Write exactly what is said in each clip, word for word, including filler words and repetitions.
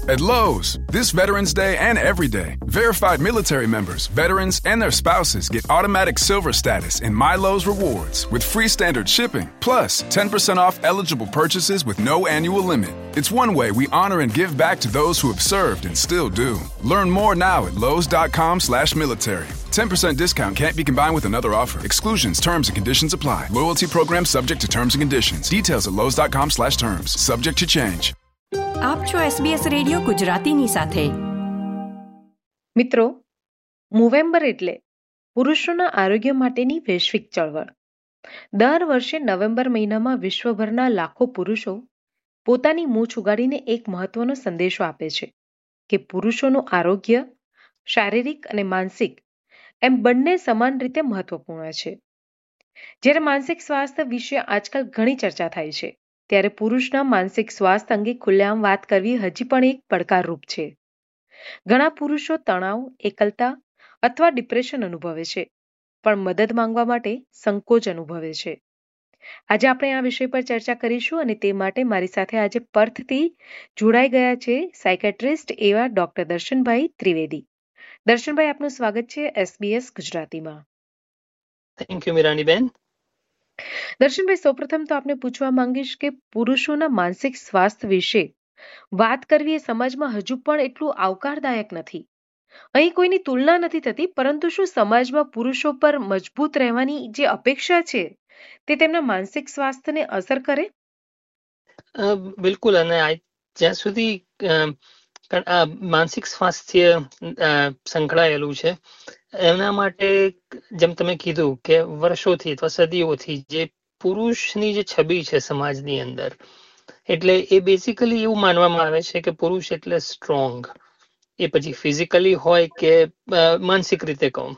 At Lowe's, this Veterans Day and every day, verified military members, veterans, and their spouses get automatic silver status in My Lowe's Rewards with free standard shipping, plus ten percent off eligible purchases with no annual limit. It's one way we honor and give back to those who have served and still do. Learn more now at lowes.com slash military. ten percent discount can't be combined with another offer. Exclusions, terms, and conditions apply. Loyalty program subject to terms and conditions. Details at lowes.com slash terms. Subject to change. આપ છો SBS radio ગુજરાતીની સાથે. મિત્રો, November એટલે પુરુષોના આરોગ્ય માટેની વૈશ્વિક ચળવળ. દર વર્ષે નવેમ્બર મહિનામાં વિશ્વભરના લાખો પુરુષો પોતાની મૂછ ઉગાડીને એક મહત્વનો સંદેશો આપે છે કે પુરુષોનું આરોગ્ય શારીરિક અને માનસિક એમ બંને સમાન રીતે મહત્વપૂર્ણ છે. જ્યારે માનસિક સ્વાસ્થ્ય વિશે આજકાલ ઘણી ચર્ચા થાય છે, ત્યારે પુરુષના માનસિક સ્વાસ્થ્ય અંગે ખુલ્લેઆમ વાત કરવી હજી પણ એક પડકારરૂપ છે. ઘણા પુરુષો તણાવ, એકલતા અથવા ડિપ્રેશન અનુભવે છે, પણ મદદ માંગવા માટે સંકોચ અનુભવે છે. આજે આપણે આ વિષય પર ચર્ચા કરીશું અને તે માટે મારી સાથે આજે પર્થથી જોડાઈ ગયા છે સાયકેટ્રિસ્ટ એવા ડોક્ટર દર્શનભાઈ ત્રિવેદી. દર્શનભાઈ, આપનું સ્વાગત છે એસબીએસ ગુજરાતીમાં. Thank you મીરાનીબેન. દર્શનભાઈ, સૌપ્રથમ તો આપને પૂછવા માંગીશ કે પુરુષોના માનસિક સ્વાસ્થ્ય વિશે વાત કરવી એ સમાજમાં હજુ પણ એટલું આવકારદાયક નથી. અહીં કોઈની તુલના નથી થતી, પરંતુ શું સમાજમાં પુરુષો પર મજબૂત રહેવાની જે અપેક્ષા છે તે તેમના માનસિક સ્વાસ્થ્યને અસર કરે? બિલકુલ. અને જ્યાં સુધી માનસિક સ્વાસ્થ્ય સંકળાયેલું છે એના માટે, જેમ તમે કીધું કે વર્ષોથી અથવા સદીઓથી જે પુરુષની જે છબી છે સમાજની અંદર, એટલે એ બેઝિકલી એવું માનવામાં આવે છે કે પુરુષ એટલે સ્ટ્રોંગ. એ પછી ફિઝિકલી હોય કે માનસિક રીતે કહું,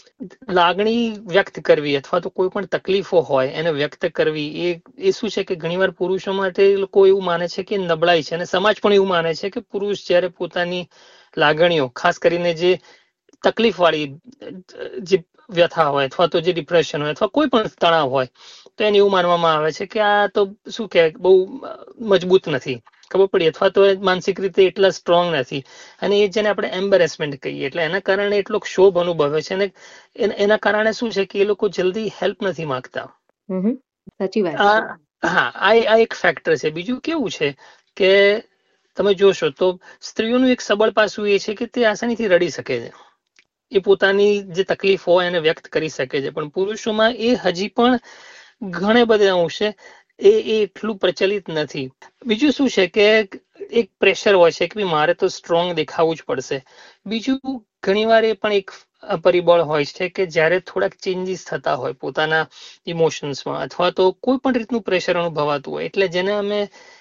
લાગણી વ્યક્ત કરવી અથવા તો કોઈ પણ તકલીફો હોય એને વ્યક્ત કરવી, એ એ શું છે કે ઘણીવાર પુરુષો માટે લોકો એવું માને છે કે નબળાઈ છે, અને સમાજ પણ એવું માને છે કે પુરુષ જ્યારે પોતાની લાગણીઓ, ખાસ કરીને જે તકલીફ વાળી જે વ્યથા હોય અથવા તો જે ડિપ્રેશન હોય અથવા કોઈ પણ તણાવ હોય, તો એને એવું માનવામાં આવે છે કે આ તો શું કે બહુ મજબૂત નથી, ખબર પડી, અથવા તો માનસિક રીતે એટલા સ્ટ્રોંગ નથી. અને એ જેને આપણે એમ્બેરેસમેન્ટ કહીએ, એટલે એના કારણે એટલો ક્ષોભ અનુભવે છે અને એના કારણે શું છે કે એ લોકો જલ્દી હેલ્પ નથી માંગતા. સાચી વાત. હા, આ એક ફેક્ટર છે. બીજું કેવું છે કે તમે જોશો તો સ્ત્રીઓનું એક સબળ પાસું એ છે કે તે આસાનીથી રડી શકે છે, એ પોતાની જે તકલીફ હોય એને વ્યક્ત કરી શકે છે. પણ પુરુષોમાં એ હજી પણ ઘણા બધા અંશે એ એ એટલું પ્રચલિત નથી. બીજું શું છે કે એક પ્રેશર હોય છે કે મારે તો સ્ટ્રોંગ દેખાવું જ પડશે. બીજું ઘણીવાર એ પણ એક પરિબળ હોય છે કે જ્યારે થોડાક ચેન્જીસ થતા હોય પોતાના ઇમોશન્સમાં અથવા તો કોઈ પણ રીતનું પ્રેશર અનુભવાતું હોય, એટલે જેને અમે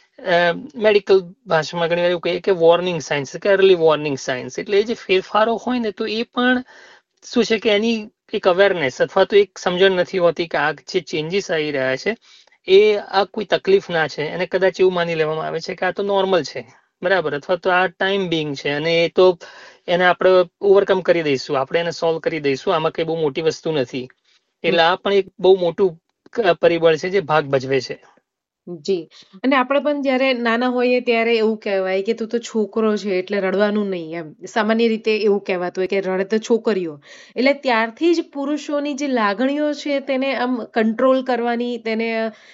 મેડિકલ ભાષામાં ઘણી વાર એવું કહીએ કે વોર્નિંગ સાઇન્સ કે અર્લી વોર્નિંગ સાઇન્સ. એટલે એ જે ફેરફારો હોય ને, તો એ પણ શું છે કે એની એક અવેરનેસ અથવા તો એક સમજણ નથી હોતી કે આ જે ચેન્જીસ આવી રહ્યા છે એ આ કોઈ તકલીફ ના છે, એને કદાચ એવું માની લેવામાં આવે છે કે આ તો નોર્મલ છે, બરાબર, અથવા તો આ ટાઈમ બિંગ છે અને એ તો એને આપણે ઓવરકમ કરી દઈશું, આપણે એને સોલ્વ કરી દઈશું, આમાં કઈ બહુ મોટી વસ્તુ નથી. એટલે આ પણ એક બહુ મોટું પરિબળ છે જે ભાગ ભજવે છે. જી. અને આપણે પણ જયારે નાના હોઈએ ત્યારે એવું કહેવાય કે તું તો છોકરો છે એટલે રડવાનું નહીં, એમ સામાન્ય રીતે એવું કહેવાતું હોય કે રડે તો છોકરીઓ. એટલે ત્યારથી જ પુરુષોની જે લાગણીઓ છે તેને આમ કંટ્રોલ કરવાની, તેને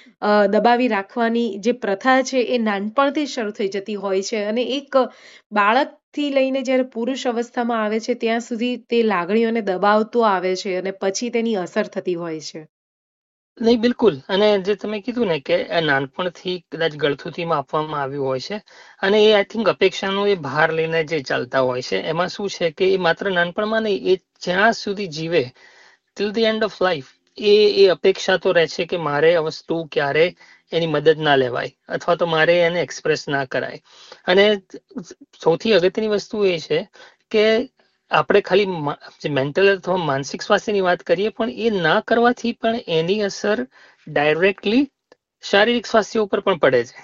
દબાવી રાખવાની જે પ્રથા છે એ નાનપણથી શરૂ થઈ જતી હોય છે. અને એક બાળકથી લઈને જ્યારે પુરુષ અવસ્થામાં આવે છે ત્યાં સુધી તે લાગણીઓને દબાવતો આવે છે અને પછી તેની અસર થતી હોય છે. નહીં, બિલકુલ. અને જે તમે કીધું ને કે નાનપણથી કદાચ ગળથુથીમાં આપવામાં આવ્યું હોય છે, અને એ આઈ થિંક અપેક્ષાનો એ ભાર લઈને જે ચાલતા હોય છે, એમાં શું છે કે એ માત્ર નાનપણમાં નહીં, એ જ્યાં સુધી જીવે till the end of life એ એ અપેક્ષા તો રહે છે કે મારે આ વસ્તુ ક્યારે એની મદદ ના લેવાય અથવા તો મારે એને એક્સપ્રેસ ના કરાય. અને સૌથી અગત્યની વસ્તુ એ છે કે આપણે ખાલી મેન્ટલ અથવા માનસિક સ્વાસ્થ્યની વાત કરીએ, પણ એ ના કરવાથી પણ એની અસર ડાયરેક્ટલી શારીરિક સ્વાસ્થ્ય ઉપર પણ પડે છે.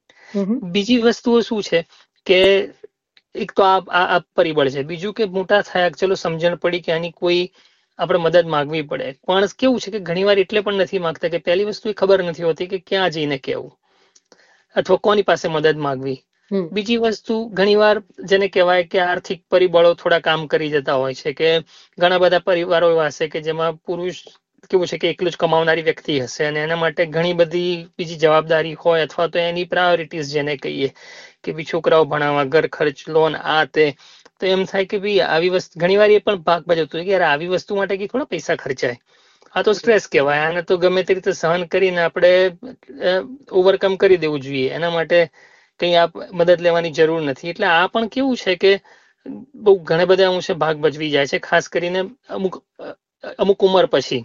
બીજી વસ્તુઓ શું છે કે એક તો આ આ પરિબળ છે. બીજું કે મોટા થયા, ચલો સમજણ પડી કે આની કોઈ આપણે મદદ માંગવી પડે, પણ કેવું છે કે ઘણીવાર એટલે પણ નથી માંગતા કે પહેલી વસ્તુ એ ખબર નથી હોતી કે ક્યાં જઈને કેવું અથવા કોની પાસે મદદ માંગવી. બીજી વસ્તુ ઘણીવાર જેને કહેવાય કે આર્થિક પરિબળો થોડા કામ કરી જતા હોય છે, કે ઘણા બધા પરિવારો એવા હશે કે જેમાં પુરુષ કેવું છે કે એકલું જ કમાવનારી વ્યક્તિ હશે અને એના માટે ઘણી બધી બીજી જવાબદારી હોય, અથવા તો એની પ્રાયોરિટીઝ જેને કહીએ કે ભાઈ છોકરાઓ ભણાવવા, ઘર ખર્ચ, લોન, આ તે, તો એમ થાય કે ભાઈ આવી વસ્તુ ઘણીવાર એ પણ ભાગ ભજવતું હોય કે યાર આવી વસ્તુ માટે કે થોડા પૈસા ખર્ચાય, આ તો સ્ટ્રેસ કહેવાય, આને તો ગમે તે રીતે સહન કરીને આપણે ઓવરકમ કરી દેવું જોઈએ, એના માટે કંઈ આપ મદદ લેવાની જરૂર નથી. એટલે આ પણ કેવું છે કે બહુ ઘણા બધા અંશે ભાગ ભજવી જાય છે, ખાસ કરીને અમુક અમુક ઉંમર પછી.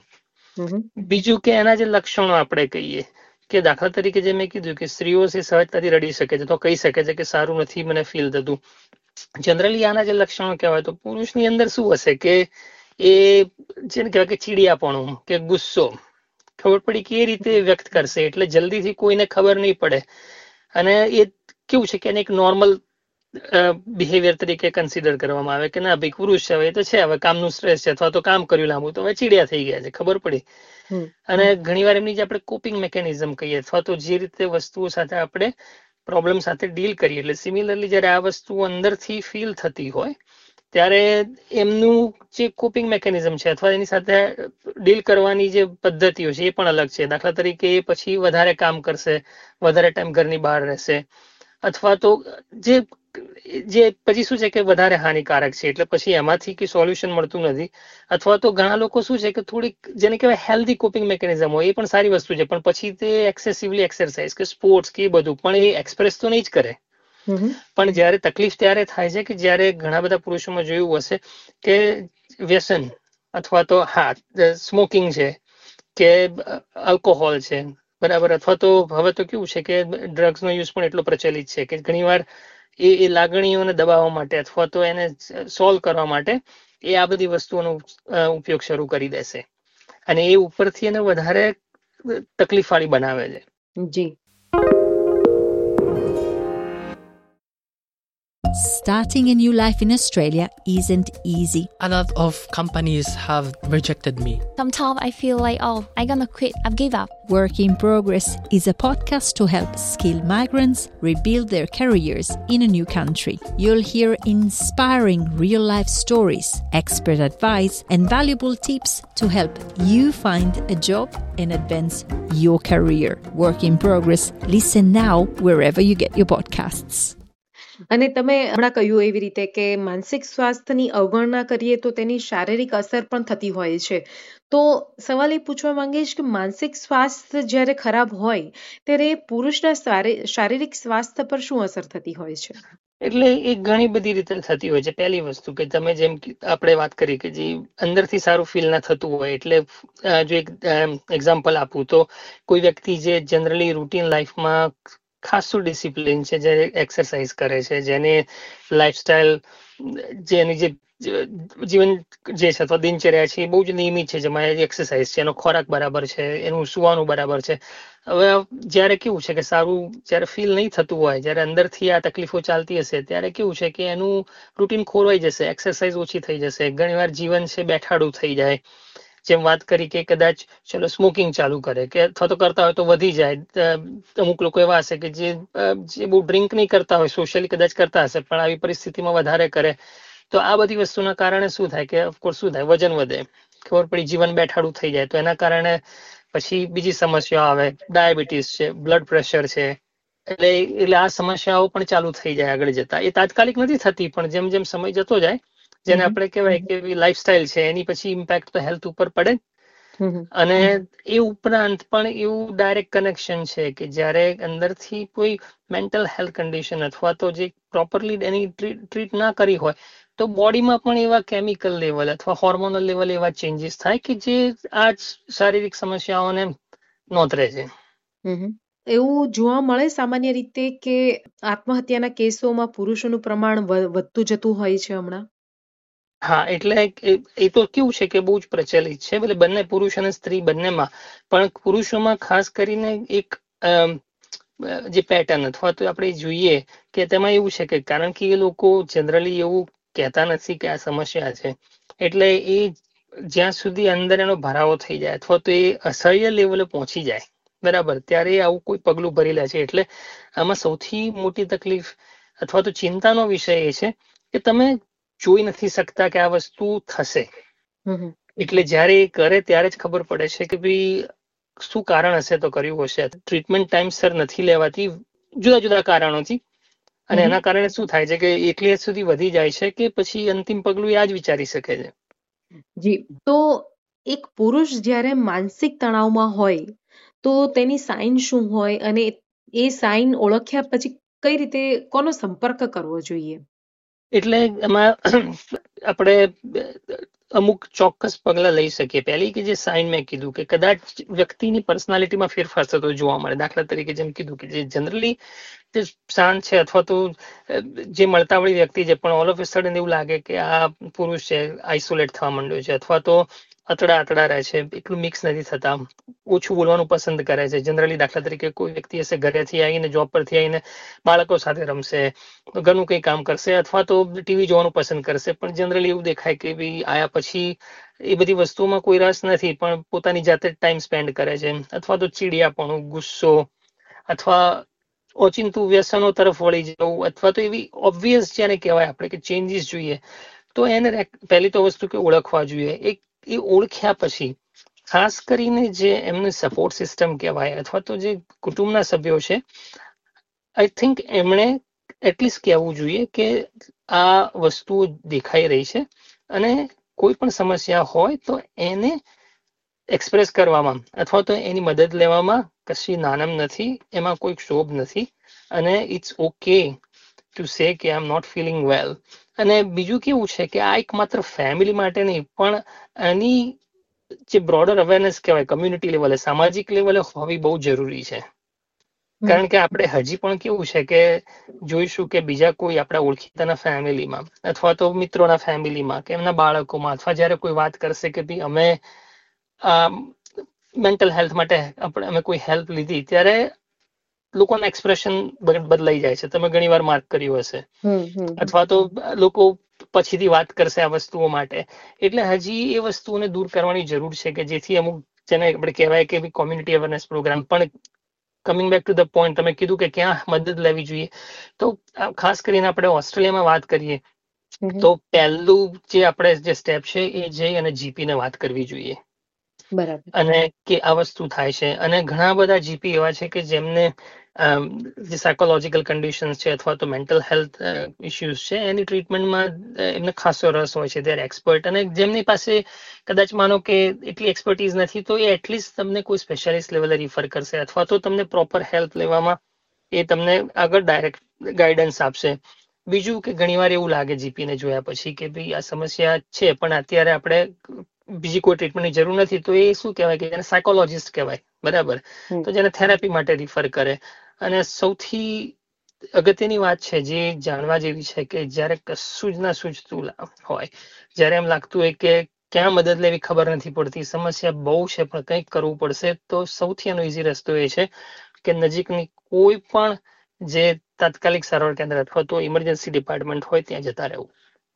બીજું કે એના જે લક્ષણો આપણે કહીએ કે દાખલા તરીકે જે મેં કીધું કે સ્ત્રીઓ છે સહજતાથી રડી શકે છે, તો કહી શકે છે કે સારું નથી મને ફીલ થતું. જનરલી આના જે લક્ષણો કહેવાય તો પુરુષની અંદર શું હશે કે એ જેને કહેવાય કે ચીડિયાપણું કે ગુસ્સો ખબર પડી કે એ રીતે વ્યક્ત કરશે, એટલે જલ્દીથી કોઈને ખબર નહીં પડે, અને એ કેવું છે કે એને એક નોર્મલ બિહેવિયર તરીકે કન્સિડર કરવામાં આવે કે ના ભાઈ પુરુષ છે, હવે એ તો છે, હવે કામનું સ્ટ્રેસ છે, અથવા તો કામ કર્યું લાંબુ તો હવે ચીડિયા થઈ ગયા છે, ખબર પડી. અને ઘણીવાર એમની જે આપણે કોપિંગ મેકેનિઝમ કહીએ, અથવા તો જે રીતે વસ્તુઓ સાથે આપણે પ્રોબ્લેમ સાથે ડીલ કરીએ, એટલે સિમિલરલી જયારે આ વસ્તુ અંદરથી ફીલ થતી હોય ત્યારે એમનું જે કોપિંગ મેકેનિઝમ છે અથવા એની સાથે ડીલ કરવાની જે પદ્ધતિઓ છે એ પણ અલગ છે. દાખલા તરીકે એ પછી વધારે કામ કરશે, વધારે ટાઈમ ઘરની બહાર રહેશે, અથવા તો જે જે પછી શું છે કે વધારે હાનિકારક છે, એટલે પછી એમાંથી કઈ સોલ્યુશન મળતું નથી. અથવા તો ઘણા લોકો શું છે કે થોડીક જેને કહેવાય હેલ્ધી કોપિંગ મેકેનિઝમ હોય, એ પણ સારી વસ્તુ છે, પણ પછી તે એક્સેસિવલી એક્સરસાઇઝ કે સ્પોર્ટ્સ કે બધું પણ એ એક્સપ્રેસ તો નહીં જ કરે. પણ જયારે તકલીફ ત્યારે થાય છે કે જયારે ઘણા બધા પુરુષોમાં જોયું હશે કે વ્યસન અથવા તો હા સ્મોકિંગ છે કે આલ્કોહોલ છે, બરાબર, અથવા તો હવે તો કેવું છે કે ડ્રગ્સનો યુઝ પણ એટલો પ્રચલિત છે કે ઘણીવાર એ એ લાગણીઓને દબાવવા માટે અથવા તો એને સોલ્વ કરવા માટે એ આ બધી વસ્તુઓનો ઉપયોગ શરૂ કરી દેશે, અને એ ઉપરથી એને વધારે તકલીફ વાળી બનાવે છે. જી. Starting a new life in Australia isn't easy. A lot of companies have rejected me. Sometimes I feel like, oh, I'm gonna quit, I've give up. Work in Progress is a podcast to help skilled migrants rebuild their careers in a new country. You'll hear inspiring real-life stories, expert advice, and valuable tips to help you find a job and advance your career. Work in Progress. Listen now wherever you get your podcasts. અને તમે હમણાં કહ્યું એવી રીતે કે માનસિક સ્વાસ્થ્યની અવગણના કરીએ તો તેની શારીરિક અસર પણ થતી હોય છે, તો સવાલ એ પૂછવા માંગીશ કે માનસિક સ્વાસ્થ્ય જ્યારે ખરાબ હોય ત્યારે પુરુષના શારીરિક સ્વાસ્થ્ય પર શું અસર થતી હોય છે? એટલે એ ઘણી બધી રીતે થતી હોય છે. પહેલી વસ્તુ કે તમે જેમ આપણે વાત કરી કે જે અંદરથી સારું ફીલ ના થતું હોય, એટલે જો એક એક્ઝામ્પલ આપું તો કોઈ વ્યક્તિ જે જનરલી રૂટીન લાઈફમાં ખાસું ડિસિપ્લિન છે, જે એક્સરસાઇઝ કરે છે, જેને લાઈફસ્ટાઈલ જેની જે જીવન જે છે અથવા દિનચર્યા છે એ બહુ જ નિયમિત છે, જેમાં એક્સરસાઇઝ છે, એનો ખોરાક બરાબર છે, એનું સુવાનું બરાબર છે. હવે જયારે કેવું છે કે સારું જયારે ફીલ નહીં થતું હોય, જયારે અંદરથી આ તકલીફો ચાલતી હશે, ત્યારે કેવું છે કે એનું રૂટીન ખોરવાઈ જશે, એક્સરસાઇઝ ઓછી થઈ જશે, ઘણીવાર જીવન છે બેઠાડું થઈ જાય. જેમ વાત કરી કે કદાચ ચલો સ્મોકિંગ ચાલુ કરે કે અથવા તો કરતા હોય તો વધી જાય. અમુક લોકો એવા હશે કે જે જે બહુ ડ્રિંક નહીં કરતા હોય, સોશિયલી કદાચ કરતા હશે, પણ આવી પરિસ્થિતિમાં વધારે કરે, તો આ બધી વસ્તુના કારણે શું થાય કે ઓફકોર્સ શું થાય, વજન વધે, ખબર પડી જીવન બેઠાડું થઈ જાય, તો એના કારણે પછી બીજી સમસ્યાઓ આવે, ડાયાબિટીસ છે, બ્લડ પ્રેશર છે, એટલે એટલે આ સમસ્યાઓ પણ ચાલુ થઈ જાય આગળ જતા. એ તાત્કાલિક નથી થતી, પણ જેમ જેમ સમય જતો જાય, જેને આપણે કહેવાય કે લાઈફસ્ટાઈલ છે, એની પછી ઇમ્પેક્ટ તો હેલ્થ ઉપર પડે. અને એ ઉપરાંત પણ એવું ડાયરેક્ટ કનેક્શન છે કે જ્યારે અંદરથી કોઈ મેન્ટલ હેલ્થ કન્ડિશન અથવા તો જે પ્રોપરલી એની ટ્રીટ ના કરી હોય, તો બોડીમાં પણ એવા કેમિકલ લેવલ અથવા હોર્મોનલ લેવલ એવા ચેન્જીસ થાય કે જે આ શારીરિક સમસ્યાઓને નોંધરે છે. એવું જોવા મળે સામાન્ય રીતે કે આત્મહત્યાના કેસોમાં પુરુષોનું પ્રમાણ વધતું જતું હોય છે હમણાં? હા, એટલે એ તો કેવું છે કે બહુ જ પ્રચલિત છે, એટલે બંને પુરુષ અને સ્ત્રી બંનેમાં, પણ પુરુષોમાં ખાસ કરીને એક જે પેટર્ન અથવા તો આપણે જોઈએ કે તેમાં એવું છે કે કારણ કે એ લોકો જનરલી એવું કહેતા નથી કે આ સમસ્યા છે, એટલે એ જ્યાં સુધી અંદર એનો ભરાવો થઈ જાય અથવા તો એ અસહ્ય લેવલે પહોંચી જાય બરાબર, ત્યારે આવું કોઈ પગલું ભરી લે છે. એટલે આમાં સૌથી મોટી તકલીફ અથવા તો ચિંતાનો વિષય એ છે કે તમે જોઈ નથી શકતા કે આ વસ્તુ થશે. એટલે જયારે એ કરે ત્યારે જ ખબર પડે છે કે ભાઈ શું કારણ હશે તો કર્યું હશે. ટ્રીટમેન્ટ ટાઈમસર નથી લેવાતી જુદા જુદા કારણોથી, અને એના કારણે શું થાય છે કે એટલી હદ સુધી વધી જાય છે કે પછી અંતિમ પગલું એ આ જ વિચારી શકે છે. જી, તો એક પુરુષ જ્યારે માનસિક તણાવમાં હોય તો તેની સાઇન શું હોય, અને એ સાઇન ઓળખ્યા પછી કઈ રીતે કોનો સંપર્ક કરવો જોઈએ? એટલે એમાં આપણે અમુક ચોક્કસ પગલા લઈ શકીએ. પહેલી કે જે સાઇન મેં કીધું કે કદાચ વ્યક્તિની પર્સનાલિટીમાં ફેરફાર થતો જોવા મળે. દાખલા તરીકે જેમ કીધું કે જે જનરલી જે શાંત છે અથવા તો જે મળતાવળી વ્યક્તિ છે, પણ ઓલ ઓફ એ સડન એવું લાગે કે આ પુરુષ છે આઇસોલેટ થવા માંડ્યો છે, અથવા તો અતડા અતડા રહે છે, એટલું મિક્સ નથી થતા, ઓછું બોલવાનું પસંદ કરે છે. જનરલી દાખલા તરીકે કોઈ વ્યક્તિ હશે ઘરેથી આવીને જોબ પરથી આવીને બાળકો સાથે રમશે, ઘરનું કંઈ કામ કરશે, અથવા તો ટીવી જોવાનું પસંદ કરશે, પણ જનરલી એવું દેખાય કે ભાઈ આયા પછી એ બધી વસ્તુઓમાં કોઈ રસ નથી, પણ પોતાની જાતે ટાઈમ સ્પેન્ડ કરે છે, અથવા તો ચીડિયાપણું, ગુસ્સો, અથવા ઓચિંતું વ્યસનો તરફ વળી જવું, અથવા તો એવી ઓબ્વિયસ જેને કહેવાય આપણે કે ચેન્જીસ જોઈએ, તો એને પહેલી તો વસ્તુ કે ઓળખવા જોઈએ. એક એ ઓળખ્યા પછી ખાસ કરીને જે એમની સપોર્ટ સિસ્ટમ કહેવાય અથવા તો જે કુટુંબના સભ્યો છે, આઈ થિંક એમણે એટલીસ્ટ કહેવું જોઈએ કે આ વસ્તુઓ દેખાઈ રહી છે અને કોઈ પણ સમસ્યા હોય તો એને એક્સપ્રેસ કરવામાં અથવા તો એની મદદ લેવામાં કશી નાનમ નથી, એમાં કોઈ ક્ષોભ નથી, અને ઇટ્સ ઓકે ટુ સે કે આઈ એમ નોટ ફીલિંગ વેલ. અને બીજું કેવું છે કે આ એક માત્ર ફેમિલી માટે નહીં, પણ આની જે બ્રોડર અવેરનેસ કહેવાય કમ્યુનિટી લેવલે, સામાજિક લેવલે હોવી બહુ જરૂરી છે. કારણ કે આપણે હજી પણ કેવું છે કે જોઈશું કે બીજા કોઈ આપણા ઓળખીતાના ફેમિલીમાં અથવા તો મિત્રોના ફેમિલીમાં કે એમના બાળકોમાં, અથવા જ્યારે કોઈ વાત કરશે કે ભાઈ અમે મેન્ટલ હેલ્થ માટે આપણે અમે કોઈ હેલ્પ લીધી, ત્યારે લોકોના એક્સપ્રેશન બદલાઈ જાય છે. તમે ઘણી વાર માર્ક કર્યું હશે. અથવા તો લોકો પછીથી વાત કરશે આ વસ્તુઓ માટે. એટલે હજી એ વસ્તુઓને દૂર કરવાની જરૂર છે કે જેથી અમુક જેને આપણે કહેવાય કે કોમ્યુનિટી અવેરનેસ પ્રોગ્રામ. પણ coming back to the point, તમે કીધું કે ક્યાં મદદ લેવી જોઈએ, તો ખાસ કરીને આપણે ઓસ્ટ્રેલિયામાં વાત કરીએ તો પહેલું જે આપણે જે સ્ટેપ છે એ જઈ અને જીપી ને વાત કરવી જોઈએ. બરાબર. અને કે આ વસ્તુ થાય છે. અને ઘણા બધા જીપી એવા છે કે જેમને જે સાયકોલોજીકલ કન્ડિશન્સ છે અથવા તો મેન્ટલ હેલ્થ ઇસ્યુઝ છે એની ટ્રીટમેન્ટમાં એમને ખાસો રસ હોય છે, ત્યારે એક્સપર્ટ. અને જેમની પાસે કદાચ માનો કે એટલી એક્સપર્ટીઝ નથી તો એ એટલીસ્ટ તમને કોઈ સ્પેશિયાલિસ્ટ લેવલે રિફર કરશે, અથવા તો તમને પ્રોપર હેલ્પ લેવામાં એ તમને આગળ ડાયરેક્ટ ગાઈડન્સ આપશે. બીજું કે ઘણીવાર એવું લાગે જીપીને જોયા પછી કે ભાઈ આ સમસ્યા છે પણ અત્યારે આપણે બીજી કોઈ ટ્રીટમેન્ટની જરૂર નથી, તો એ શું કહેવાય કે જેને સાયકોલોજીસ્ટ કહેવાય, બરાબર, તો જેને થેરાપી માટે રિફર કરે. અને સૌથી અગત્યની વાત છે જે જાણવા જેવી છે કે જ્યારે કશું જ ના સૂઝતું હોય, જ્યારે એમ લાગતું હોય કે ક્યાં મદદ લેવી ખબર નથી પડતી, સમસ્યા બહુ છે પણ કંઈક કરવું પડશે, તો સૌથી એનો ઈઝી રસ્તો એ છે કે નજીકની કોઈ પણ જે તાત્કાલિક સારવાર કેન્દ્ર અથવા તો ઇમરજન્સી ડિપાર્ટમેન્ટ હોય ત્યાં જતા રહેવું.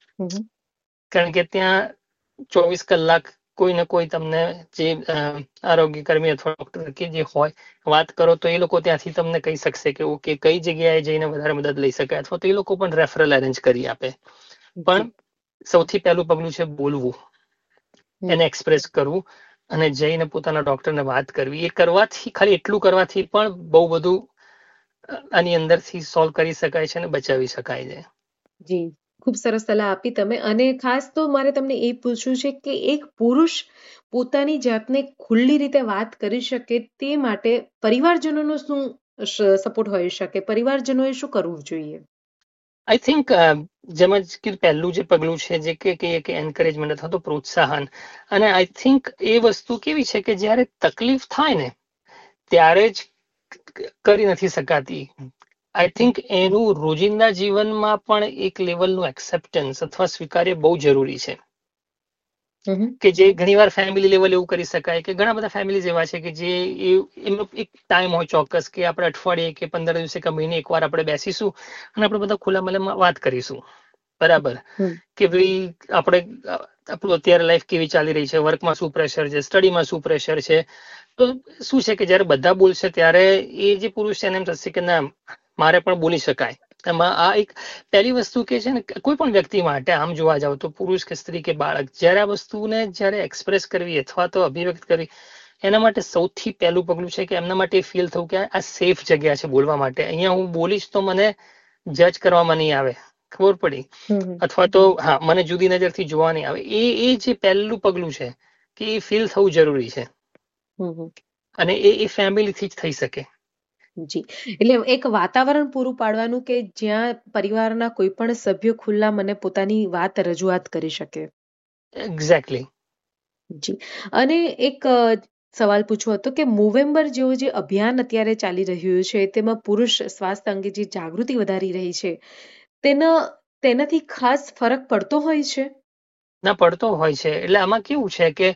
કારણ કે ત્યાં ચોવીસ કલાક કોઈ ને કોઈ તમને જે આરોગ્ય કર્મી અથવા ડોક્ટર કે જે હોય વાત કરો તો એ લોકો ત્યાંથી તમને કહી શકશે કે ઓકે કઈ જગ્યાએ જઈને વધારે મદદ લઈ શકાય, અથવા તો એ લોકો પણ રેફરલ અરેન્જ કરી આપે. પણ સૌથી પહેલું પગલું છે બોલવું, એને એક્સપ્રેસ કરવું અને જઈને પોતાના ડોક્ટરને વાત કરવી. એ કરવાથી, ખાલી એટલું કરવાથી પણ બહુ બધું આની અંદરથી સોલ્વ કરી શકાય છે અને બચાવી શકાય છે. જી, ખૂબ સરસ સલાહ આપી તમે. અને ખાસ તો મારે તમને એ પૂછવું છે કે એક પુરુષ પોતાની જાતને ખુલ્લી રીતે વાત કરી શકે તે માટે પરિવારજનોનો શું સપોર્ટ હોઈ શકે, પરિવારજનોએ શું કરવું જોઈએ? આઈ થિંક જેમ જ કીધું પહેલું જે પગલું છે જે કે કહીએ કે એન્કરેજમેન્ટ અથવા તો પ્રોત્સાહન. અને આઈ થિંક એ વસ્તુ કેવી છે કે જ્યારે તકલીફ થાય ને ત્યારે જ કરી નથી શકાતી. આઈ થિંક એનું રોજિંદા જીવનમાં પણ એક લેવલનું એક્સેપ્ટન્સ અથવા સ્વીકાર્ય બહુ જરૂરી છે. કે જે ઘણીવાર ફેમિલી લેવલ એવું કરી શકાય કે ઘણા બધા ફેમિલીઝ એવા છે કે જે એમનો એક ટાઈમ હોય ચોક્કસ કે આપણે અઠવાડિયે કે પંદર દિવસે કે મહિને એકવાર આપણે બેસીશું અને આપણે બધા ખુલ્લા મનમાં વાત કરીશું. બરાબર કે ભાઈ આપણે આપણું અત્યારે લાઈફ કેવી ચાલી રહી છે, વર્કમાં શું પ્રેશર છે, સ્ટડીમાં શું પ્રેશર છે. તો શું છે કે જયારે બધા બોલશે ત્યારે એ જે પુરુષ છે એને એમ થશે કે ના મારે પણ બોલી શકાય. એમાં આ એક પહેલી વસ્તુ કે છે ને, કોઈ પણ વ્યક્તિ માટે આમ જોવા જાવ તો પુરુષ કે સ્ત્રી કે બાળક, જયારે આ વસ્તુને જયારે એક્સપ્રેસ કરવી અથવા તો અભિવ્યક્ત કરવી, એના માટે સૌથી પહેલું પગલું છે કે એમના માટે ફીલ થવું કે આ સેફ જગ્યા છે બોલવા માટે. અહીંયા હું બોલીશ તો મને જજ કરવામાં નહીં આવે, ખબર પડી, અથવા તો હા મને જુદી નજરથી જોવા નહીં આવે. એ એ જે પહેલું પગલું છે કે એ ફીલ થવું જરૂરી છે, અને એ એ ફેમિલીથી જ થઈ શકે. જી, એટલે એક વાતાવરણ પૂરું પાડવાનું કે જ્યાં પરિવારના કોઈ પણ સભ્યો ખુલ્લા મને પોતાની વાત રજૂઆત કરી શકે. એક્ઝેક્ટલી. જી, અને એક સવાલ પૂછવો હતો કે મૂવેમ્બર જેવું જે અભિયાન અત્યારે ચાલી રહ્યું છે તેમાં પુરુષ સ્વાસ્થ્ય અંગે જે જાગૃતિ વધારી રહી છે, તેના તેનાથી ખાસ ફરક પડતો હોય છે? ના, પડતો હોય છે. એટલે આમાં કેવું છે કે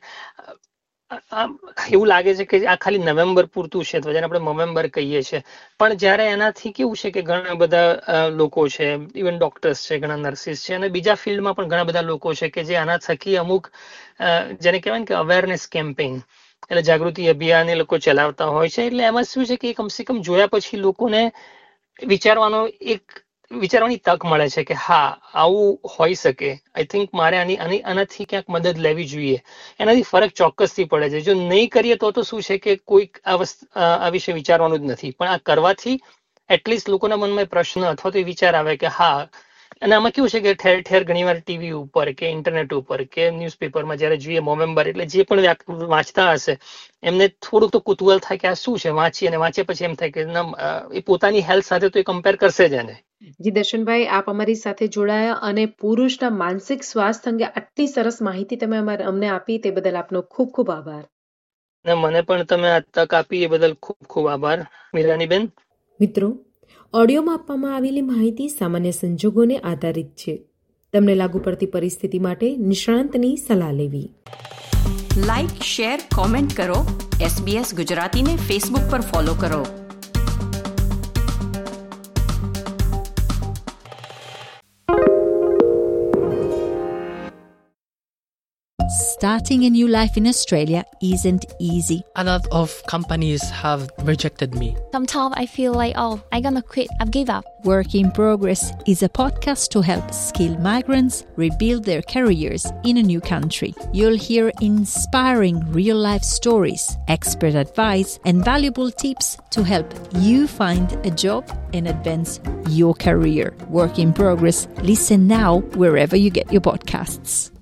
એવું લાગે છે કે આ ખાલી નવેમ્બર પૂરતું છે તો જેને આપણે નવેમ્બર કહીએ છીએ, પણ જ્યારે એનાથી કેવું છે કે ઘણા બધા લોકો છે, ઇવન ડોક્ટર્સ છે, ઘણા નર્સિસ છે, અને બીજા ફિલ્ડમાં પણ ઘણા બધા લોકો છે કે જે આના થકી અમુક જેને કહેવાય ને કે અવેરનેસ કેમ્પેઇન એટલે જાગૃતિ અભિયાન એ લોકો ચલાવતા હોય છે. એટલે એમાં શું છે કે કમસે કમ જોયા પછી લોકોને વિચારવાનો એક વિચારવાની તક મળે છે કે હા આવું હોઈ શકે. આઈ થિંક મારે આની આની આનાથી ક્યાંક મદદ લેવી જોઈએ. એનાથી ફરક ચોક્કસથી પડે છે. જો નહીં કરીએ તો તો શું છે કે કોઈક આ વસ્તુ આ વિશે વિચારવાનું જ નથી, પણ આ કરવાથી એટલીસ્ટ લોકોના મનમાં પ્રશ્ન અથવા તો વિચાર આવે કે હા. અને આમાં કેવું છે કે ઠેર ઠેર ઘણીવાર ટીવી ઉપર કે ઇન્ટરનેટ ઉપર કે ન્યૂઝપેપરમાં જયારે જોઈએ નવેમ્બર, એટલે જે પણ વાંચતા હશે એમને થોડુંક તો કુતૂહલ થાય કે આ શું છે, વાંચી અને વાંચે પછી એમ થાય કે એ પોતાની હેલ્થ સાથે તો એ કમ્પેર કરશે જ એને. જી દર્શનભાઈ, આપ અમારી સાથે જોડાયા અને પુરુષના માનસિક સ્વાસ્થ્ય અંગે આટલી સરસ માહિતી તમે અમને આપી તે બદલ આપનો ખૂબ ખૂબ આભાર. મને પણ તમે આ તક આપી એ બદલ ખૂબ ખૂબ આભાર મીરાનીબેન. મિત્રો, ઓડિયોમાં આપવામાં આવેલી માહિતી સામાન્ય સંજોગોને આધારિત છે. તમને લાગુ પડતી પરિસ્થિતિ માટે નિષ્ણાંતની સલાહ લેવી. લાઇક, શેર, કોમેન્ટ કરો. એસબીએસ ગુજરાતીને ફેસબુક પર ફોલો કરો. Starting a new life in Australia isn't easy. A lot of companies have rejected me. Sometimes I feel like, oh, I'm gonna quit. I've given up. Work in Progress is a podcast to help skilled migrants rebuild their careers in a new country. You'll hear inspiring real-life stories, expert advice, and valuable tips to help you find a job and advance your career. Work in Progress. Listen now wherever you get your podcasts.